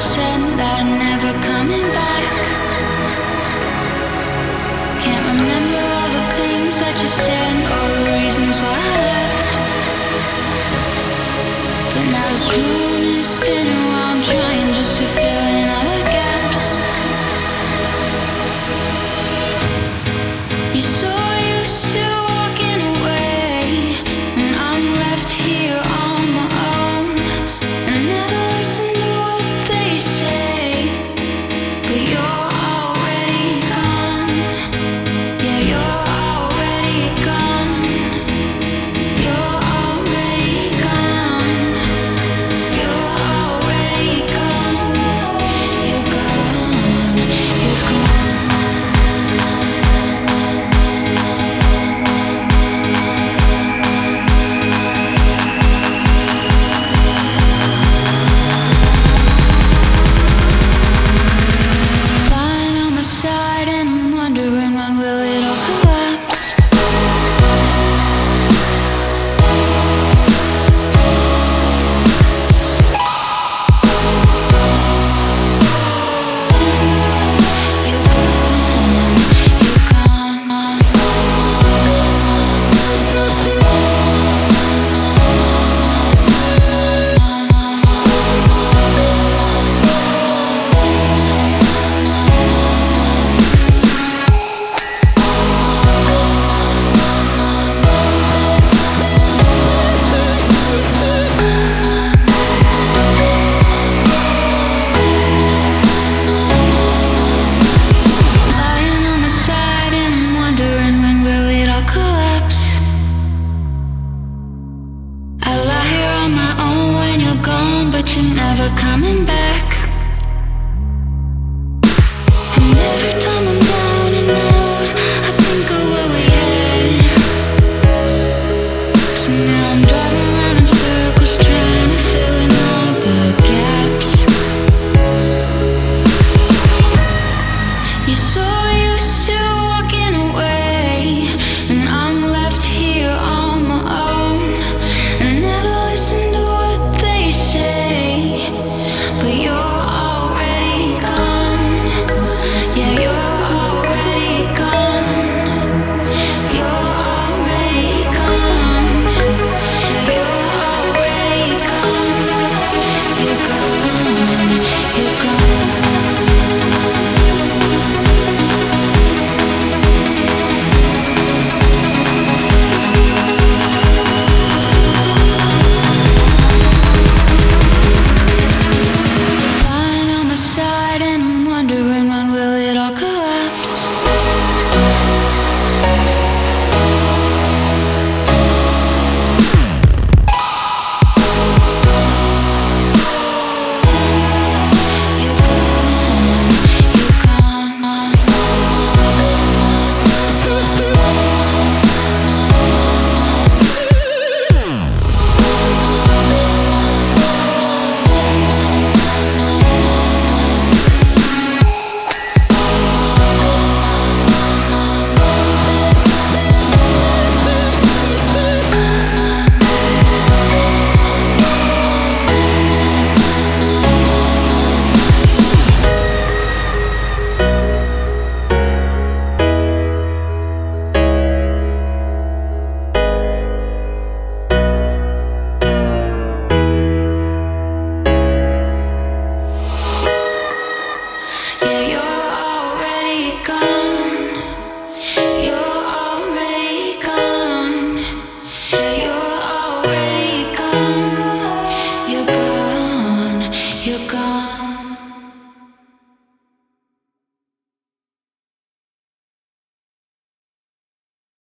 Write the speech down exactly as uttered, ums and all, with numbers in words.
said that I'm never coming back. Can't remember all the things that you said or the reasons why I left. But now this room is spinning while I'm trying just to fill in all the gaps. You're so used to walking away, and I'm left here on my own. I never listen to what they say, but you're already gone. Yeah, you're already gone. You're already gone. You're already gone. You're gone. You're gone. Lying on my side and I'm wondering when will it all collapse. You're gone, you're lying on my side and I'm wondering when will it all collapse. I lie here on my own when you're gone, but you're never coming